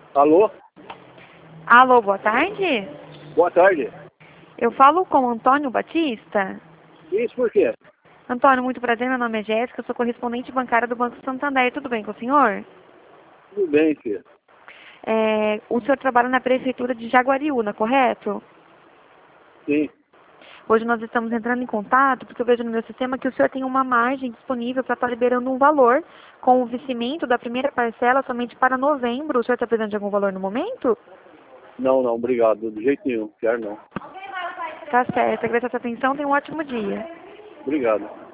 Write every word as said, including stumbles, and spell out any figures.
Alô? Alô, boa tarde. Boa tarde. Eu falo com o Antônio Batista. Isso por quê? Antônio, muito prazer, meu nome é Jéssica, eu sou correspondente bancária do Banco Santander. Tudo bem com o senhor? Tudo bem, filho. É, o senhor trabalha na prefeitura de Jaguariúna, correto? Sim. Hoje nós estamos entrando em contato porque eu vejo no meu sistema que o senhor tem uma margem disponível para estar liberando um valor com o vencimento da primeira parcela somente para novembro. O senhor está precisando de algum valor no momento? Não, não, obrigado. De jeito nenhum. Quero não. Tá certo, agradeço a sua atenção, tenha um ótimo dia. Obrigado.